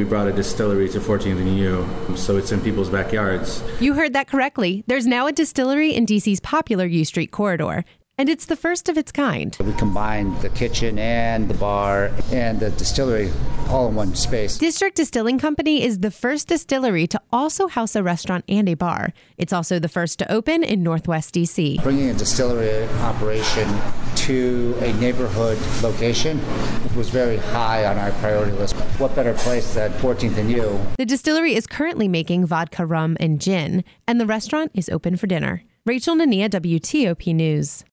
we brought a distillery to 14th and U, so it's in people's backyards. You heard that correctly. There's now a distillery in D.C.'s popular U Street corridor, and it's the first of its kind. We combined the kitchen and the bar and the distillery all in one space. District Distilling Company is the first distillery to also house a restaurant and a bar. It's also the first to open in Northwest D.C. Bringing a distillery operation to a neighborhood location was very high on our priority list. What better place than 14th and U? The distillery is currently making vodka, rum, and gin, and the restaurant is open for dinner. Rachel Nania, WTOP News.